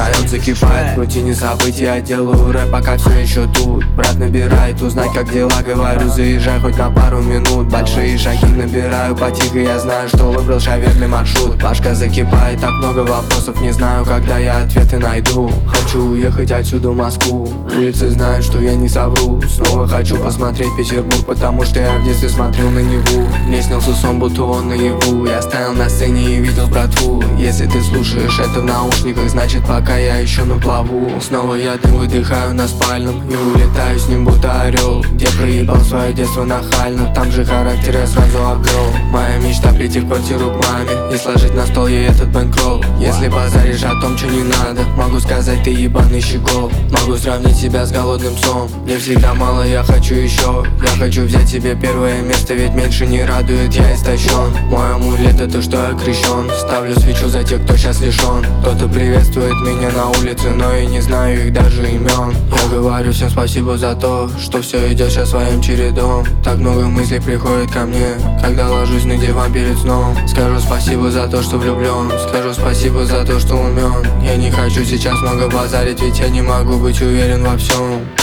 Район закипает, в рутине событий, я делаю рэп, пока все еще тут. Брат набирает, узнать как дела, говорю, заезжай хоть на пару минут. Большие шаги набираю потихо, я знаю, что выбрал шаверный маршрут. Башка закипает, так много вопросов, не знаю, когда я ответы найду. Хочу уехать отсюда в Москву, улицы знают, что я не совру. Снова хочу посмотреть Петербург, потому что я в детстве смотрел на Неву. Мне снился сон, будто он наяву. Я стоял на сцене и видел братву. Если ты слушаешь это в наушниках, значит пока я еще на плаву. Снова я дым выдыхаю на спальном и улетаю с ним будто орел. Где проебал свое детство нахально, там же характер я сразу обрел. Моя мечта прийти в квартиру к маме и сложить на стол ей этот бэнкролл. Если базаришь о том, что не надо, могу сказать, ты ебаный щегол. Могу сравнить себя с голодным псом. Мне всегда мало, я хочу еще. Я хочу взять себе первое место, ведь меньше не радует, я истощен. Мой амулет это что я крещен. Ставлю свечу за тех, кто сейчас лишен. Кто-то приветствует меня на улице, но я не знаю их даже имен. Я говорю всем спасибо за то, что все идет сейчас своим чередом. Так много мыслей приходит ко мне, когда ложусь на диван перед сном. Скажу спасибо за то, что влюблен. Скажу спасибо за то, что умен. Я не хочу сейчас много базарить, ведь я не могу быть уверен во всем.